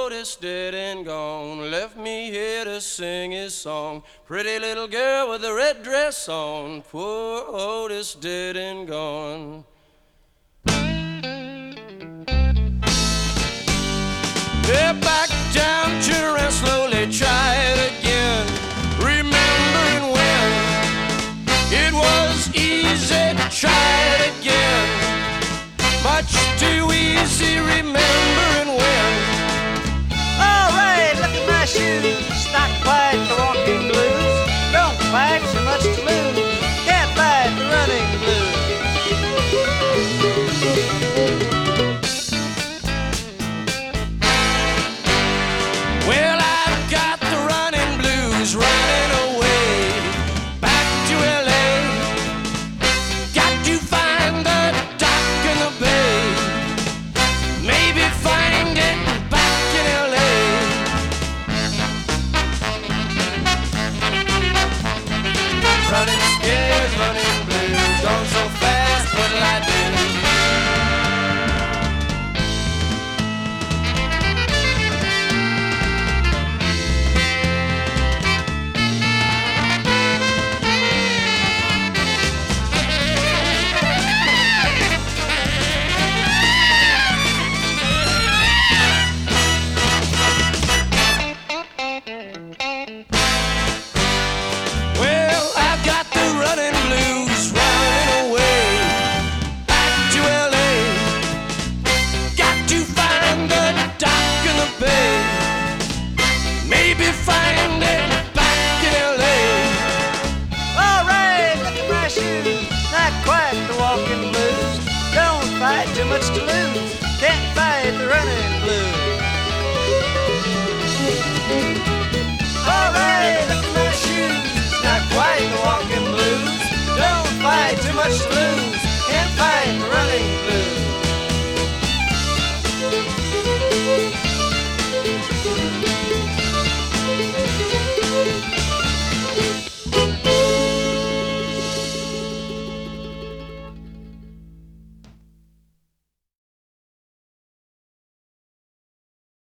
Otis dead and gone, left me here to sing his song. Pretty little girl with a red dress on, poor Otis dead and gone. Yeah, back down to and slowly try it again, remembering when it was easy to try it again. Much too easy remembering when. All right, look at my shoes, not quite the walking blues. Don't fight, so much to lose, can't fight the running blues. Well, I've got the running blues, running away back to LA. Got to find the dock in the bay, maybe find it back in LA. Running scares, running blues, going so fast, what'll I do? Well, I've got the running blues, running away back to LA. Got to find the dock in the bay, maybe find it back in LA. All right, look at my shoes, not quite the walking blues. Don't fight, too much to lose, can't fight the running blues. All right, look at my shoes, not quite the walking blues. Don't fight, too much to lose.